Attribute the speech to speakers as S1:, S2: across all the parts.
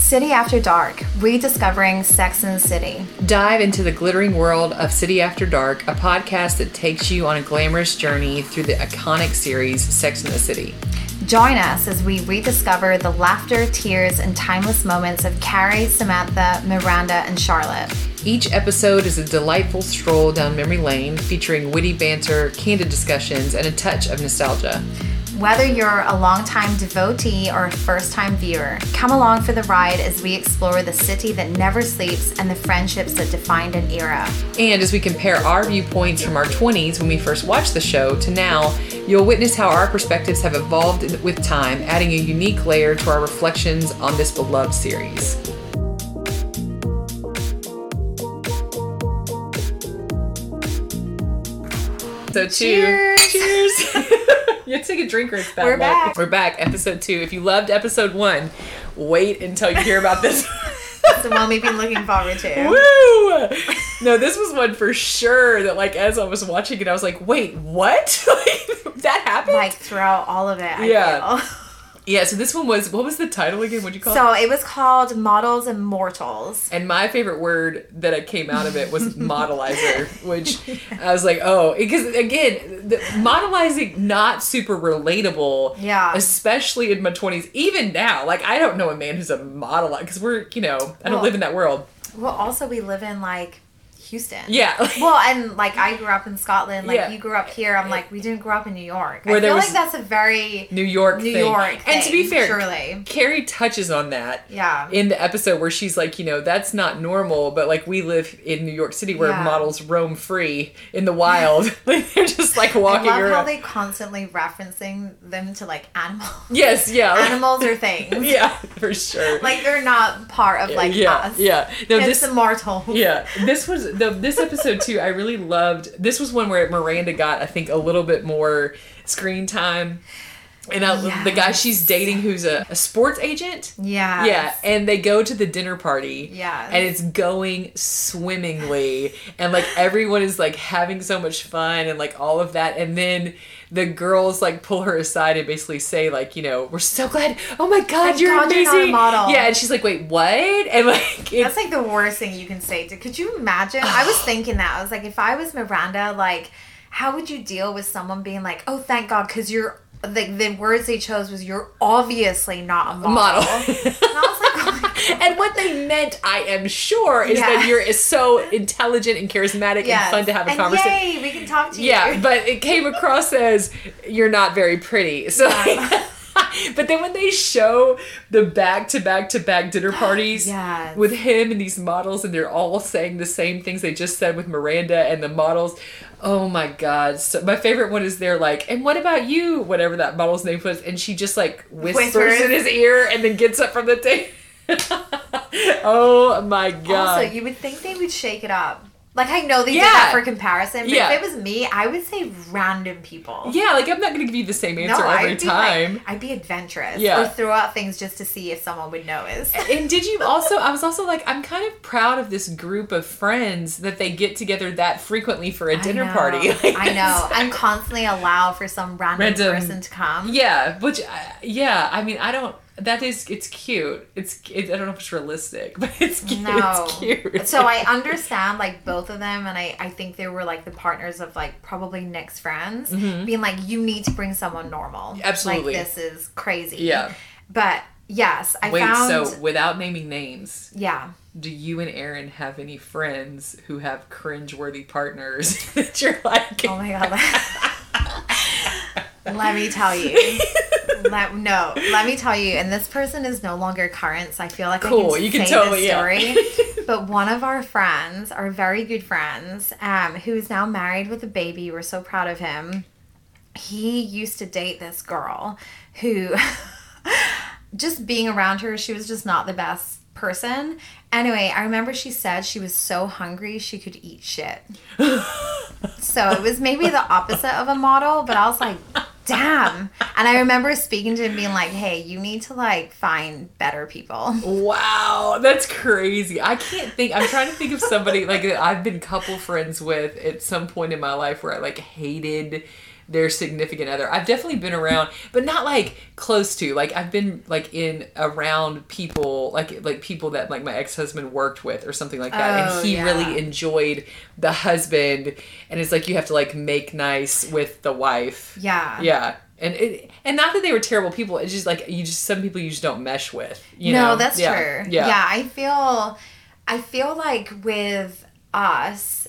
S1: City After Dark, rediscovering Sex and the City.
S2: Dive into the glittering world of City After Dark, a podcast that takes you on a glamorous journey through the iconic series Sex and the City.
S1: Join us as we rediscover the laughter, tears, and timeless moments of Carrie, Samantha, Miranda, and Charlotte.
S2: Each episode is a delightful stroll down memory lane, featuring witty banter, candid discussions, and a touch of nostalgia.
S1: Whether you're a longtime devotee or a first-time viewer, come along for the ride as we explore the city that never sleeps and the friendships that defined an era.
S2: And as we compare our viewpoints from our 20s when we first watched the show to now, you'll witness how our perspectives have evolved with time, adding a unique layer to our reflections on this beloved series. So cheers. You have to take a drink or it's bad.
S1: We're back.
S2: Episode 2. If you loved episode 1, wait until you hear about this.
S1: That's the one we've been looking forward to.
S2: Woo! No, this was one for sure that, like, as I was watching it, I was like, wait, what? Like, that happened?
S1: Like, throughout all of it, I feel.
S2: Yeah, so this one was, what was the title again? What'd you call it?
S1: So it was called Models and Mortals.
S2: And my favorite word that came out of it was modelizer, which I was like, oh, because again, the modelizing, not super relatable.
S1: Yeah.
S2: Especially in my 20s. Even now, like, I don't know a man who's a modelizer, because we're, I don't live in that world.
S1: Well, also we live in, like, Houston.
S2: Yeah.
S1: Well, and like I grew up in Scotland. Like
S2: yeah.
S1: You grew up here. I'm like, we didn't grow up in New York.
S2: Where
S1: I feel like that's a very
S2: New York thing. And to be fair,
S1: surely.
S2: Carrie touches on that.
S1: Yeah.
S2: In the episode where she's like, that's not normal, but like we live in New York City where models roam free in the wild. Like they're just like walking around.
S1: I love how they constantly referencing them to like animals.
S2: Yes, yeah.
S1: Animals or things.
S2: Yeah, for sure.
S1: Like they're not part of like us.
S2: Yeah. No,
S1: it's immortal.
S2: Yeah. This episode too, I really loved. This was one where Miranda got, I think, a little bit more screen time. And the guy she's dating who's a sports agent.
S1: Yeah.
S2: Yeah. And they go to the dinner party.
S1: Yeah.
S2: And it's going swimmingly. And like everyone is like having so much fun and like all of that. And then the girls like pull her aside and basically say like, we're so glad. Oh my God, you're amazing.
S1: You're not a model.
S2: Yeah. And she's like, wait, what? And like,
S1: that's like the worst thing you can say. Could you imagine? I was thinking that. I was like, if I was Miranda, like, how would you deal with someone being like, oh, thank God, because you're, the words they chose was, you're obviously not a model. And I was like, oh my God.
S2: And what they meant, I am sure, is that you're so intelligent and charismatic and fun to have a conversation.
S1: Yay, we can talk to you.
S2: Yeah, but it came across as, you're not very pretty. So, but then when they show the back-to-back dinner parties with him and these models, and they're all saying the same things they just said with Miranda and the models, oh my God. So my favorite one is they're like, and what about you? Whatever that model's name was. And she just like whispers in his ear and then gets up from the table. Oh my God.
S1: Also, you would think they would shake it up. Like, I know they did that for comparison, but if it was me, I would say random people.
S2: Yeah, like, I'm not going to give you the same answer every time.
S1: I'd be adventurous.
S2: Yeah.
S1: Or throw out things just to see if someone would notice.
S2: And did you also, I was also like, I'm kind of proud of this group of friends that they get together that frequently for a dinner party. Like,
S1: I know. And constantly allow for some random person to come.
S2: Yeah, which, I mean, it's cute. I don't know if it's realistic, but it's cute.
S1: No.
S2: It's cute.
S1: So I understand, like, both of them, and I think they were, like, the partners of, like, probably Nick's friends, being like, you need to bring someone normal.
S2: Absolutely.
S1: Like, this is crazy.
S2: Yeah.
S1: But, yes,
S2: so without naming names.
S1: Yeah.
S2: Do you and Aaron have any friends who have cringeworthy partners that you're like...
S1: Oh, my God. Let me tell you. Let me tell you, and this person is no longer current, so I feel like I can say this story. But one of our friends, our very good friends, who is now married with a baby, we're so proud of him. He used to date this girl who, just being around her, she was just not the best person. Anyway, I remember she said she was so hungry she could eat shit. So it was maybe the opposite of a model, but I was like, damn. And I remember speaking to him being like, hey, you need to like find better people.
S2: Wow, that's crazy. I'm trying to think of somebody like that I've been couple friends with at some point in my life where I like hated their significant other. I've definitely been around, but not like close to. Like I've been like in around people like people that like my ex-husband worked with or something like that, and he really enjoyed the husband, and it's like you have to like make nice with the wife. Yeah. And not that they were terrible people. It's just like some people you just don't mesh with. You know?
S1: That's true. Yeah, I feel like with us,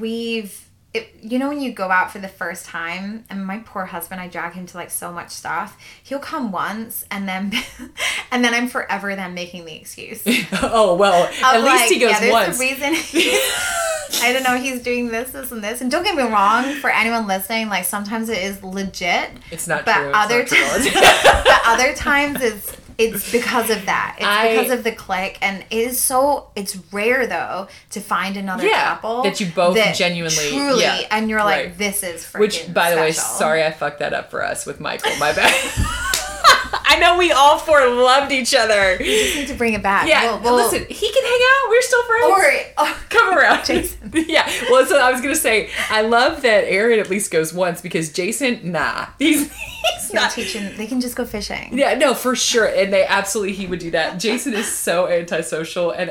S1: when you go out for the first time, and my poor husband, I drag him to like so much stuff. He'll come once, and then I'm forever then making the excuse.
S2: Oh well, at least he goes once.
S1: There's a reason. I don't know, he's doing this, and this. And don't get me wrong, for anyone listening, like sometimes it is legit.
S2: It's not true.
S1: But other times it's because of that. It's because of the click. And it's rare though to find another couple
S2: that you both genuinely
S1: truly and you're like, this is freaking
S2: Which, by the way, sorry I fucked that up for us with Michael. My bad. I know we all four loved each other.
S1: You just need to bring it back.
S2: Yeah, well, listen, he can hang out. We're still friends. Come around.
S1: Jason.
S2: Yeah, well, so I was going to say, I love that Aaron at least goes once, because Jason, nah. He's not.
S1: They can just go fishing.
S2: Yeah, no, for sure. And he would do that. Jason is so antisocial, and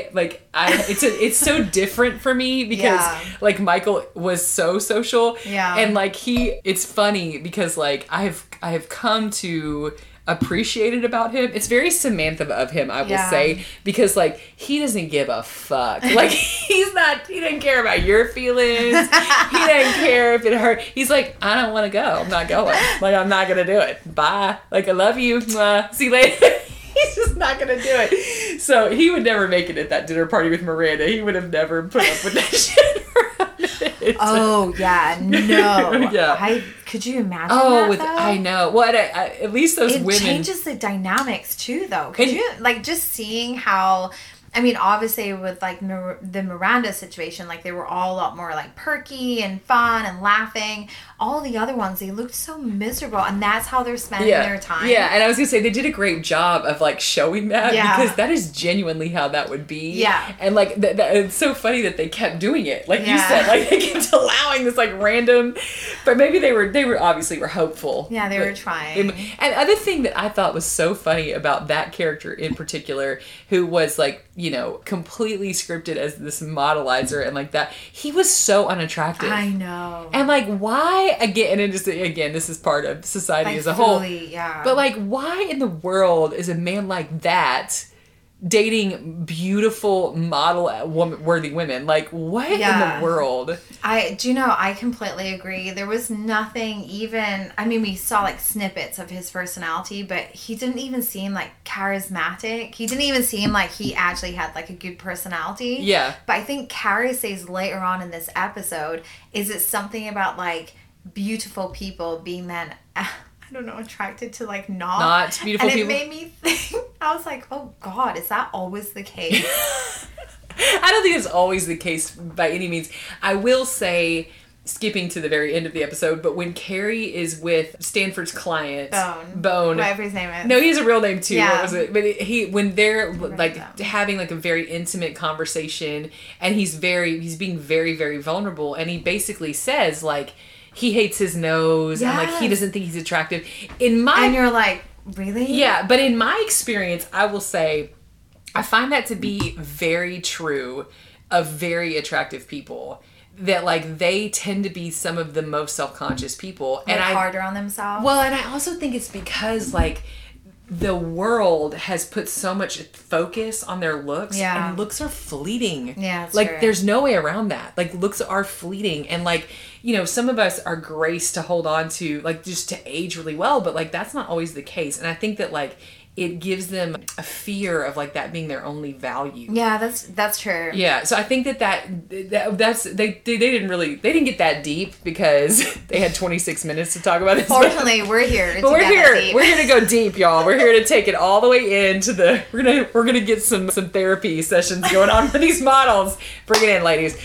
S2: it's so different for me because like Michael was so social.
S1: Yeah.
S2: And like it's funny because like I have come to appreciate it about him. It's very Samantha of him, I will say, because like he doesn't give a fuck. Like he didn't care about your feelings. He didn't care if it hurt. He's like, I don't want to go. I'm not going. Like I'm not gonna do it. Bye. Like I love you. See you later. He's just not gonna do it. So he would never make it at that dinner party with Miranda. He would have never put up with that shit around it.
S1: Oh yeah, no.
S2: Yeah.
S1: Could you imagine that, though?
S2: I know. Well, at least those women... It
S1: changes the dynamics, too, though. Could you, like, just seeing how... I mean, obviously, with, like, the Miranda situation, like, they were all a lot more, like, perky and fun and laughing. All the other ones, they looked so miserable, and that's how they're spending their time.
S2: Yeah, and I was going to say, they did a great job of, like, showing that, because that is genuinely how that would be.
S1: Yeah.
S2: And, like, it's so funny that they kept doing it. Like you said, like, they kept allowing this, like, random... But maybe they were obviously were hopeful.
S1: Yeah, they were trying.
S2: And other thing that I thought was so funny about that character in particular, who was, like, completely scripted as this modelizer and like that, he was so unattractive.
S1: I know.
S2: And like, why again? And this is part of society
S1: like
S2: as a whole.
S1: Yeah.
S2: But like, why in the world is a man like that dating beautiful model-worthy women? Like, what in the world?
S1: I completely agree. There was nothing even... I mean, we saw, like, snippets of his personality, but he didn't even seem, like, charismatic. He didn't even seem like he actually had, like, a good personality.
S2: Yeah.
S1: But I think Carrie says later on in this episode, is it something about, like, beautiful people being then... I don't know, attracted to like not
S2: beautiful people.
S1: And it made me think, I was like, oh God, is that always the case?
S2: I don't think it's always the case by any means. I will say, skipping to the very end of the episode, but when Carrie is with Stanford's client, Bone,
S1: whatever his name is.
S2: No, he has a real name too. Yeah. What was it? But when they're like having like a very intimate conversation, and he's being very, very vulnerable, and he basically says like, he hates his nose, and like he doesn't think he's attractive.
S1: And you're like, really?
S2: Yeah, but in my experience, I will say, I find that to be very true of very attractive people. That like they tend to be some of the most self-conscious people,
S1: and harder on themselves.
S2: Well, and I also think it's because like the world has put so much focus on their looks, and looks are fleeting.
S1: Yeah,
S2: like
S1: true.
S2: There's no way around that. Like looks are fleeting, and like some of us are graced to hold on to like just to age really well, but like that's not always the case. And I think that like it gives them a fear of like that being their only value.
S1: Yeah, that's true.
S2: Yeah, so I think that's they didn't get that deep because they had 26 minutes to talk about this.
S1: Fortunately, we're here.
S2: But we're here to go deep, y'all. We're here to take it all the way into the. We're gonna get some therapy sessions going on for these models. Bring it in, ladies.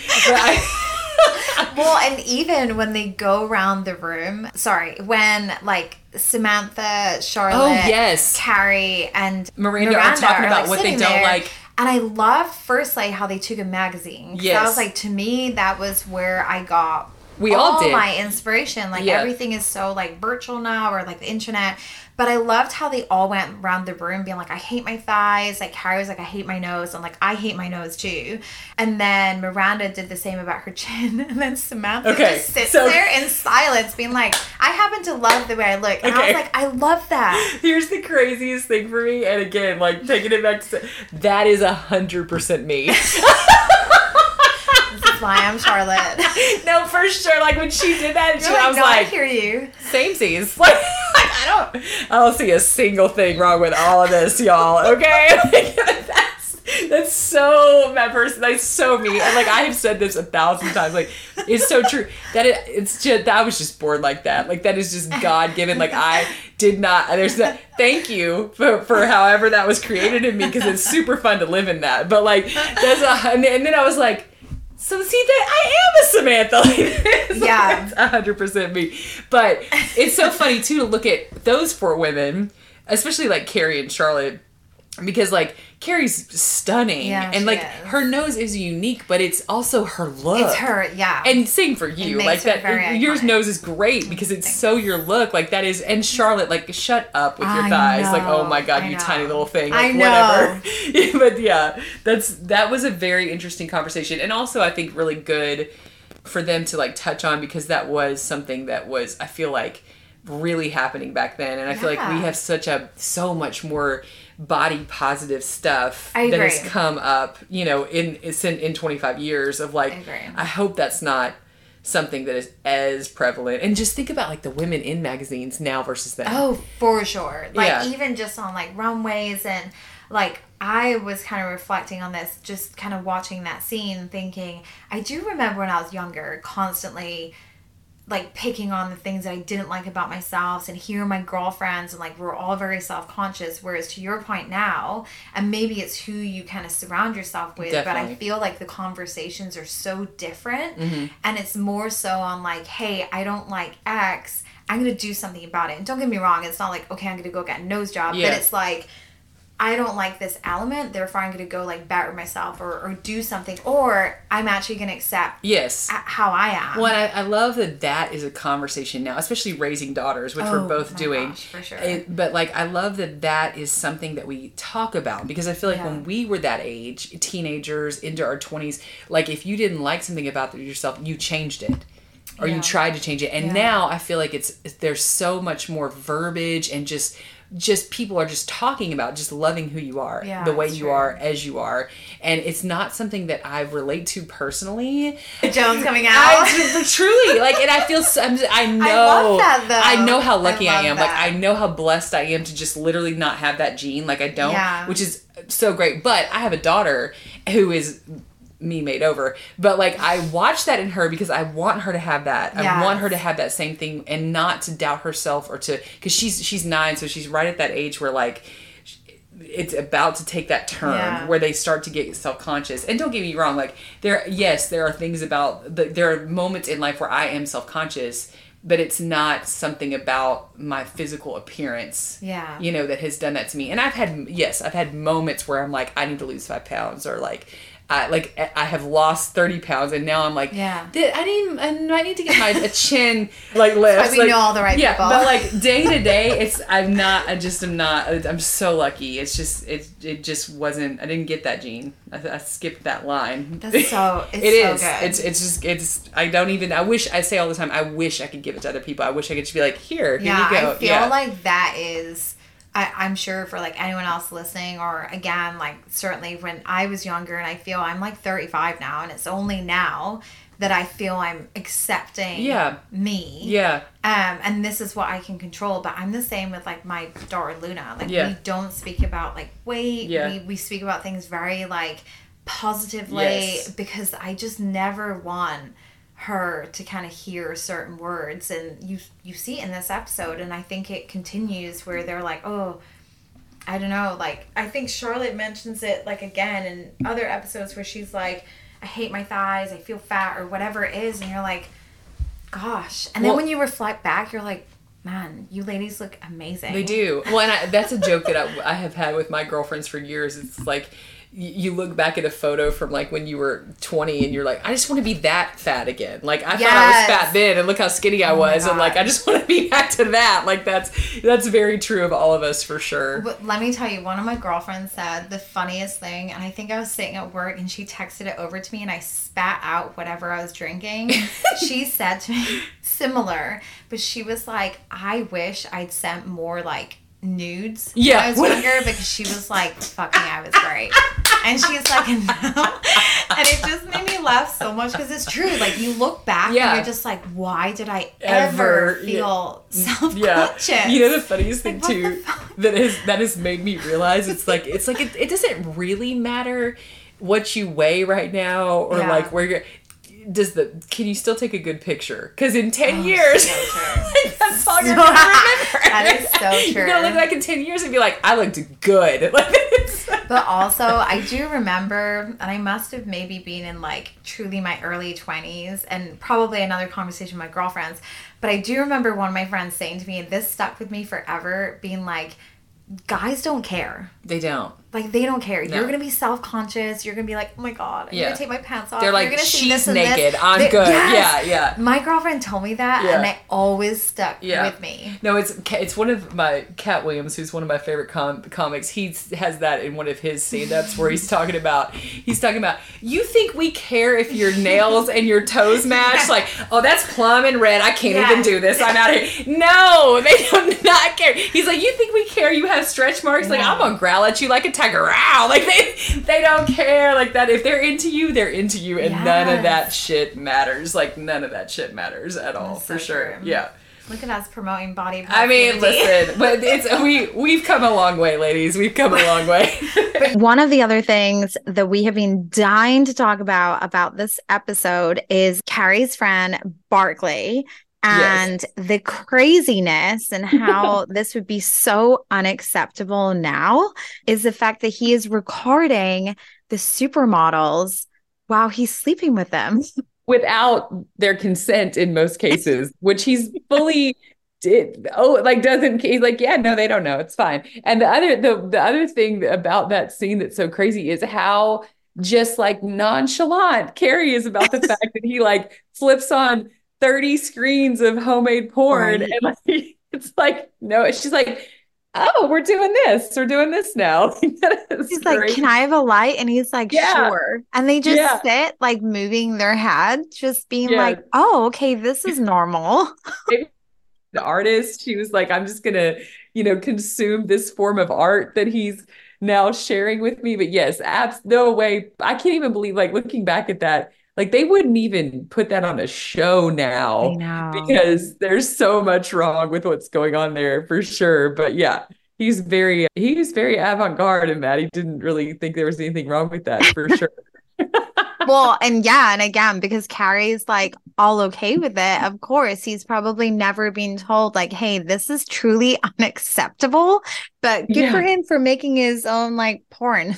S1: Well, and even when they go around the room, when like Samantha, Charlotte, Carrie, and
S2: Miranda are talking about like what they don't like.
S1: And I love first like how they took a magazine. Yes. That was like, to me, that was where I got
S2: We all did.
S1: My inspiration. Like everything is so like virtual now, or like the internet. But I loved how they all went around the room being like, I hate my thighs. Like Carrie was like, I hate my nose. I'm like, I hate my nose too. And then Miranda did the same about her chin. And then Samantha just sits there in silence being like, I happen to love the way I look. And I was like, I love that.
S2: Here's the craziest thing for me. And again, like taking it back to, that is 100% me.
S1: Why I'm Charlotte.
S2: No, for sure. Like when she did that, I was like,
S1: I hear you.
S2: Samesies. Like I don't see a single thing wrong with all of this, y'all. Okay, that's so my person. That's so me. And like I have said this 1,000 times. Like it's so true that it's just I was just born like that. Like that is just God given. Like I did not. There's that. Thank you for however that was created in me, because it's super fun to live in that. But like and then I was like. So see that I am a Samantha. Like,
S1: yeah,
S2: it's 100% me. But it's so funny too to look at those 4 women, especially like Carrie and Charlotte, because like Carrie's stunning, and like her nose is unique, but it's also her look.
S1: It's her, yeah.
S2: And same for you, like that. Your nose is great because it's so your look. Like that is, and Charlotte, like shut up with your thighs. Like oh my god, you tiny little thing. Like whatever. But yeah, that was a very interesting conversation, and also I think really good for them to like touch on, because that was something that was, I feel like, really happening back then, and I feel like we have so much more body positive stuff that has come up, you know, in 25 years of like, I hope that's not something that is as prevalent. And just think about like the women in magazines now versus then.
S1: Oh, for sure. Like even just on like runways, and like I was kind of reflecting on this, just kind of watching that scene, thinking, I do remember when I was younger, constantly like picking on the things that I didn't like about myself, and hearing my girlfriends, and like we're all very self-conscious, whereas to your point now, and maybe it's who you kind of surround yourself with, but I feel like the conversations are so different, and it's more so on like, hey, I don't like X, I'm gonna do something about it. And don't get me wrong, it's not like, okay, I'm gonna go get a nose job, but it's like, I don't like this element, therefore I'm going to go like better myself or do something, or I'm actually going to accept how I am.
S2: Well, I love that is a conversation now, especially raising daughters, which we're both doing.
S1: Gosh, for sure.
S2: But like I love that is something that we talk about, because I feel like when we were that age, teenagers into our 20s, like if you didn't like something about yourself, you changed it. Or you tried to change it. And now I feel like there's so much more verbiage, and just people are just talking about just loving who you are, the way you are, as you are. And it's not something that I relate to personally.
S1: Jones coming out.
S2: Truly. Like, and I feel, I know.
S1: I love that though.
S2: I know how lucky I am. That. Like, I know how blessed I am to just literally not have that gene. Like, I don't, which is so great. But I have a daughter who is me made over, but like I watch that in her because I want her to have that. I want her to have that same thing, and not to doubt herself, or to, because she's 9, so she's right at that age where like it's about to take that turn where they start to get self-conscious. And don't get me wrong, like there are things about there are moments in life where I am self-conscious, but it's not something about my physical appearance, you know, that has done that to me. And I've had moments where I'm like, I need to lose 5 pounds, or like I have lost 30 pounds, and now I'm like, I need to get my chin like lifts.
S1: We know all the right people.
S2: But like day to day, I'm so lucky. It's just, it just wasn't, I didn't get that gene. I skipped that line.
S1: That's so,
S2: good. I wish, I say all the time, I wish I could give it to other people. I wish I could just be like, here you go.
S1: I feel like that is, I'm sure for like anyone else listening, or again, like certainly when I was younger, and I feel I'm like 35 now, and it's only now that I feel I'm accepting me. Yeah. And this is what I can control. But I'm the same with like my daughter Luna. Like we don't speak about like weight. Yeah. We speak about things very like positively, because I just never want her to kind of hear certain words. And you see it in this episode, and I think it continues where they're like, oh, I don't know, like I think Charlotte mentions it like again in other episodes where she's like, I hate my thighs, I feel fat, or whatever it is, and you're like, gosh. And then when you reflect back, you're like, man, you ladies look amazing.
S2: They do. Well, and that's a joke that I have had with my girlfriends for years. It's like, you look back at a photo from like when you were 20 and you're like, I just want to be that fat again. Like I thought I was fat then and look how skinny I was. And like, I just want to be back to that. Like that's very true of all of us for sure.
S1: But let me tell you, one of my girlfriends said the funniest thing, and I think I was sitting at work and she texted it over to me and I spat out whatever I was drinking. She said to me, similar, but she was like, I wish I'd sent more like nudes when I was younger, because she was like, fucking, I was great. And she's like, no. And it just made me laugh so much, because it's true. Like, you look back and you're just like, why did I ever feel self-conscious?
S2: Yeah. You know, the funniest thing too that has made me realize, it's like it doesn't really matter what you weigh right now, or like where you're. Can you still take a good picture? Because in 10 years, that's all you're going to remember.
S1: That is so true.
S2: You're going to look back in 10 years and be like, I looked good.
S1: But also, I do remember, and I must have maybe been in like truly my early 20s, and probably another conversation with my girlfriends, but I do remember one of my friends saying to me, and this stuck with me forever, being like, guys don't care.
S2: They don't.
S1: Like, they don't care. No. You're going to be self-conscious. You're going to be like, oh my God, I'm going to take my pants off.
S2: They're like,
S1: You're gonna
S2: she's this naked. I'm good.
S1: Yes.
S2: Yeah.
S1: My girlfriend told me that, and it always stuck with me.
S2: No, it's one of my, Cat Williams, who's one of my favorite comics. He has that in one of his stand-ups where he's talking about, you think we care if your nails and your toes match? Like, oh, that's plum and red. I can't even do this. I'm out of here. No, they do not care. He's like, you think we care? You have stretch marks? Like, I'm going to growl at you like a tiger. Wow. Like, they don't care. Like, that. If they're into you, they're into you. And none of that shit matters. Like, none of that shit matters at all. That's for sure. True. Yeah.
S1: Look at us promoting body positivity.
S2: I mean, listen, but we've come a long way, ladies. We've come a long way.
S1: But one of the other things that we have been dying to talk about this episode is Carrie's friend Barkley. And the craziness and how this would be so unacceptable now is the fact that he is recording the supermodels while he's sleeping with them.
S2: Without their consent in most cases, which he's fully doesn't, he's like, yeah, no, they don't know. It's fine. And the other thing about that scene that's so crazy is how just like nonchalant Carrie is about the fact that he like flips on 30 screens of homemade porn. Right. And like, it's like, no, she's like, oh, we're doing this now.
S1: She's like, can I have a light? And he's like, sure. And they just sit like moving their head, just being like, oh, okay, this is normal.
S2: The artist, she was like, I'm just gonna, consume this form of art that he's now sharing with me. But yes, no way. I can't even believe, like, looking back at that, like, they wouldn't even put that on a show now.
S1: I know.
S2: Because there's so much wrong with what's going on there for sure. But yeah, he's very avant-garde in that. He didn't really think there was anything wrong with that for sure.
S1: Well, and again, because Carrie's like all okay with it, of course, he's probably never been told like, hey, this is truly unacceptable. But good for him for making his own like porn.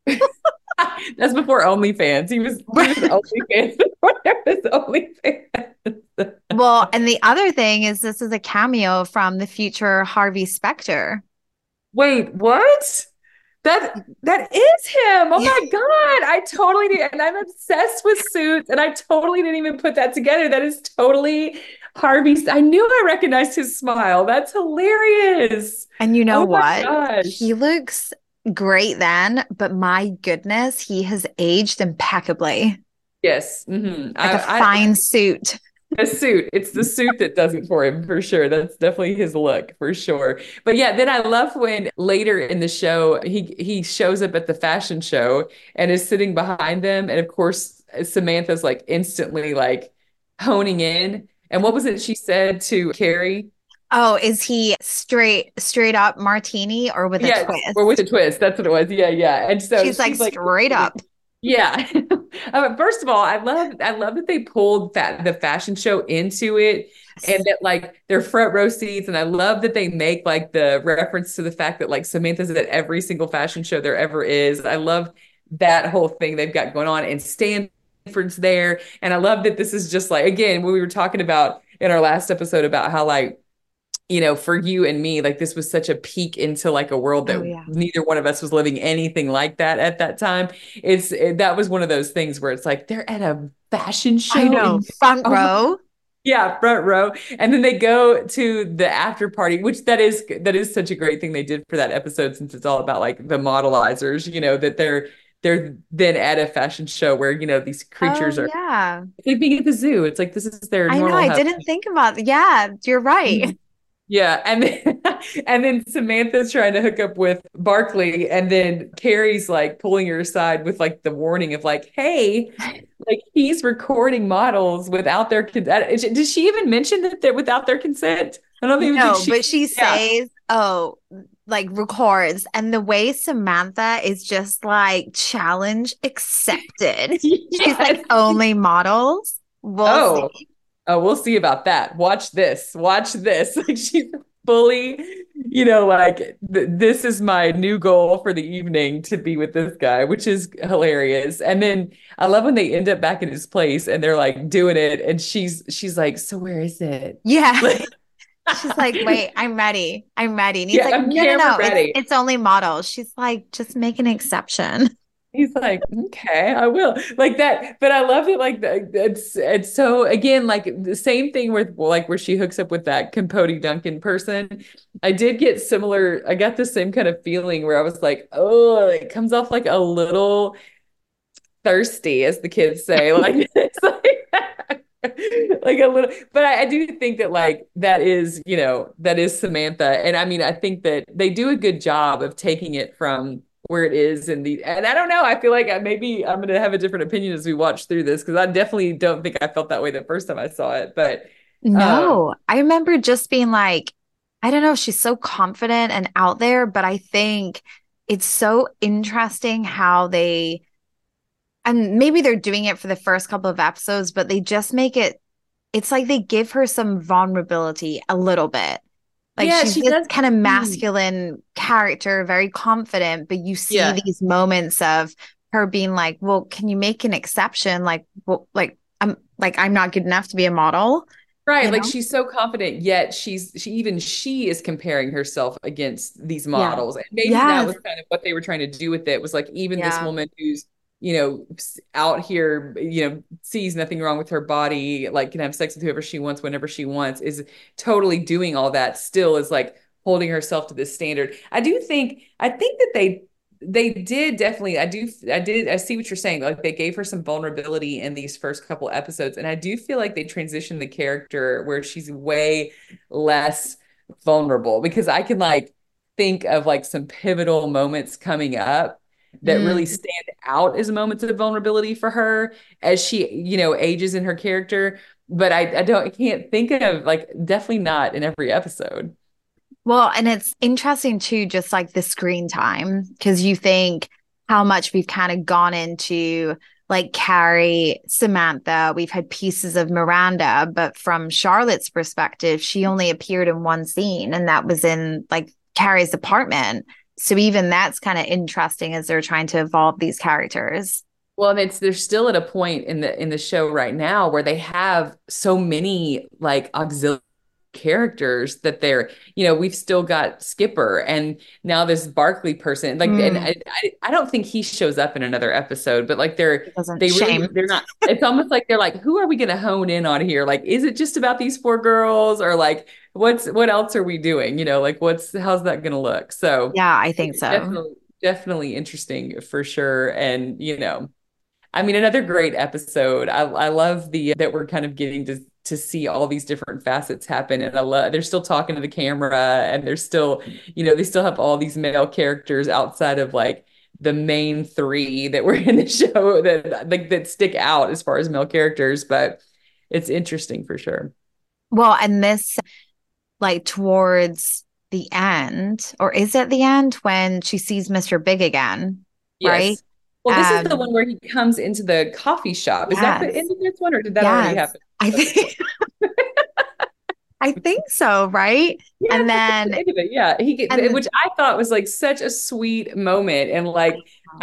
S2: That's before OnlyFans. He was OnlyFans before there was OnlyFans.
S1: Well, and the other thing is, this is a cameo from the future Harvey Specter.
S2: Wait, what? That is him. Oh my God. I totally did. And I'm obsessed with Suits, and I totally didn't even put that together. That is totally Harvey. I knew I recognized his smile. That's hilarious.
S1: And you know what? He looks great then, but my goodness, he has aged impeccably.
S2: Yes. Mm-hmm.
S1: Like a fine suit.
S2: A suit. It's the suit that does it for him, for sure. That's definitely his look, for sure. But yeah, then I love when later in the show, he shows up at the fashion show and is sitting behind them. And of course, Samantha's like instantly like honing in. And what was it she said to Carrie?
S1: Oh, is he straight up martini or with a twist?
S2: Or with a twist. That's what it was. Yeah. And so
S1: she's like straight up.
S2: Yeah. First of all, I love that they pulled the fashion show into it, and that like their front row seats. And I love that they make like the reference to the fact that like Samantha's at every single fashion show there ever is. I love that whole thing they've got going on, and Stanford's there. And I love that this is just like, again, when we were talking about in our last episode about how like for you and me, like this was such a peek into like a world that neither one of us was living anything like that at that time. That was one of those things where it's like they're at a fashion show.
S1: I know, front row.
S2: Yeah, front row. And then they go to the after party, which that is such a great thing they did for that episode, since it's all about like the modelizers, that they're then at a fashion show where, these creatures are it's like being at the zoo. It's like this is their normal.
S1: I know, I didn't think about it. Yeah, you're right.
S2: Yeah, and then Samantha's trying to hook up with Barkley, and then Carrie's like pulling her aside with like the warning of like, hey, like he's recording models without their consent. Did she even mention that they're without their consent? I don't even think
S1: but she says, like records, and the way Samantha is just like challenge accepted. Yes. She's like, only models. We'll see.
S2: Oh, we'll see about that. Watch this. Like she's fully, like this is my new goal for the evening, to be with this guy, which is hilarious. And then I love when they end up back in his place and they're like doing it, and she's like, so where is it?
S1: Yeah. She's like, wait, I'm ready. And he's like, no. It's only models. She's like, just make an exception.
S2: He's like, okay, I will, like that. But I love it. Like it's so, again, like the same thing with like where she hooks up with that Capote Duncan person. I got the same kind of feeling where I was like, oh, it comes off like a little thirsty, as the kids say. Like it's like a little, but I do think that like that is Samantha. And I mean, I think that they do a good job of taking it from where it is and I don't know, I feel like maybe I'm gonna have a different opinion as we watch through this, because I definitely don't think I felt that way the first time I saw it. But
S1: no, I remember just being like, I don't know, she's so confident and out there, but I think it's so interesting how and maybe they're doing it for the first couple of episodes, but they just make it's like they give her some vulnerability a little bit. Like she's this kind of masculine character, very confident, but you see these moments of her being like, well, can you make an exception? Like, well, I'm not good enough to be a model.
S2: Right. Like she's so confident, yet she is comparing herself against these models. And maybe that was kind of what they were trying to do with it, was like, even this woman who's, out here, sees nothing wrong with her body, like can have sex with whoever she wants, whenever she wants, is totally doing all that, still is like holding herself to this standard. I think that they did definitely, I see what you're saying. Like they gave her some vulnerability in these first couple episodes. And I do feel like they transitioned the character where she's way less vulnerable, because I can like think of like some pivotal moments coming up that really stand out as moments of vulnerability for her as she, ages in her character. But I can't think of, like, definitely not in every episode.
S1: Well, and it's interesting too, just like the screen time, because you think how much we've kind of gone into like Carrie, Samantha, we've had pieces of Miranda, but from Charlotte's perspective, she only appeared in one scene, and that was in like Carrie's apartment. So even that's kind of interesting as they're trying to evolve these characters.
S2: Well, and they're still at a point in the show right now where they have so many like auxiliary characters that they're, we've still got Skipper, and now this Barkley person, like, and I don't think he shows up in another episode, but like they're not, it's almost like they're like, who are we going to hone in on here? Like, is it just about these four girls, or like, what else are we doing? Like, how's that going to look? So
S1: yeah, I think so.
S2: Definitely interesting for sure. And, I mean, another great episode. I love that we're kind of getting to see all these different facets happen. And they're still talking to the camera, and they're still, they still have all these male characters outside of like the main three that were in the show that stick out as far as male characters. But it's interesting for sure.
S1: Well, and this, like towards the end, or is it the end, when she sees Mr. Big again, right?
S2: Well, this is the one where he comes into the coffee shop. Is that the end of this one, or did that already happen?
S1: I think I think so, right?
S2: Yeah, and then which I thought was like such a sweet moment, and like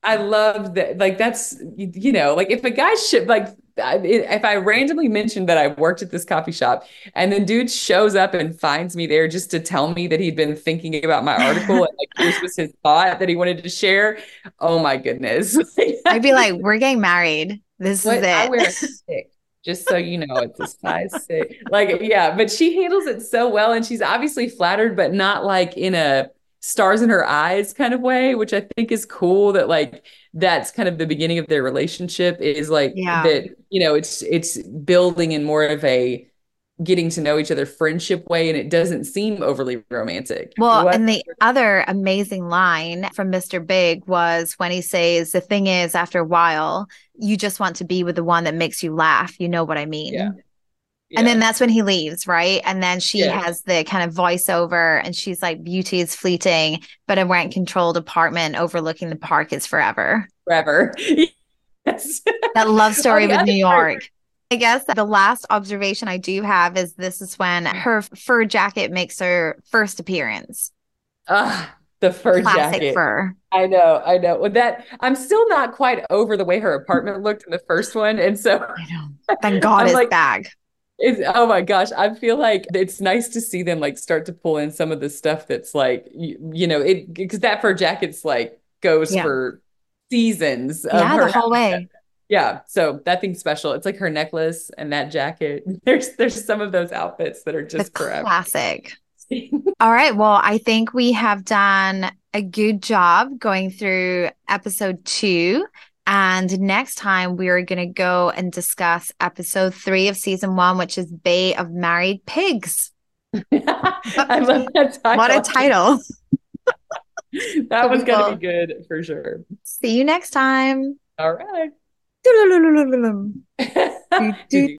S2: I love that. Like, that's, you know, like if a guy should, like, if I randomly mentioned that I worked at this coffee shop and then dude shows up and finds me there just to tell me that he'd been thinking about my article and like this was his thought that he wanted to share. Oh my goodness.
S1: I'd be like, we're getting married. This is it.
S2: I wear a 6, just so you know, it's a size 6. Like, yeah, but she handles it so well and she's obviously flattered, but not like in a stars in her eyes kind of way, which I think is cool that like that's kind of the beginning of their relationship is like that, you know, it's building in more of a getting to know each other friendship way and it doesn't seem overly romantic.
S1: Well, and the other amazing line from Mr. Big was when he says, the thing is, after a while, you just want to be with the one that makes you laugh. You know what I mean?
S2: Yeah.
S1: And then that's when he leaves, right? And then she has the kind of voiceover and she's like, beauty is fleeting, but a rent controlled apartment overlooking the park is forever.
S2: Forever. Yes.
S1: That love story with New York. I guess the last observation I do have is this is when her fur jacket makes her first appearance.
S2: The fur
S1: Classic
S2: jacket.
S1: Fur.
S2: I know. Well, that I'm still not quite over the way her apartment looked in the first one. And so
S1: I know. Thank God it's bag.
S2: Oh my gosh. I feel like it's nice to see them like start to pull in some of the stuff that's like, you know, because that fur jacket's like goes for seasons.
S1: The whole way.
S2: Yeah. So that thing's special. It's like her necklace and that jacket. There's some of those outfits that are just forever.
S1: Classic. All right. Well, I think we have done a good job going through episode 2. And next time we are going to go and discuss episode 3 of season 1, which is Bay of Married Pigs.
S2: I love that title.
S1: What a title.
S2: That one's going to be good for sure.
S1: See you next time.
S2: All right.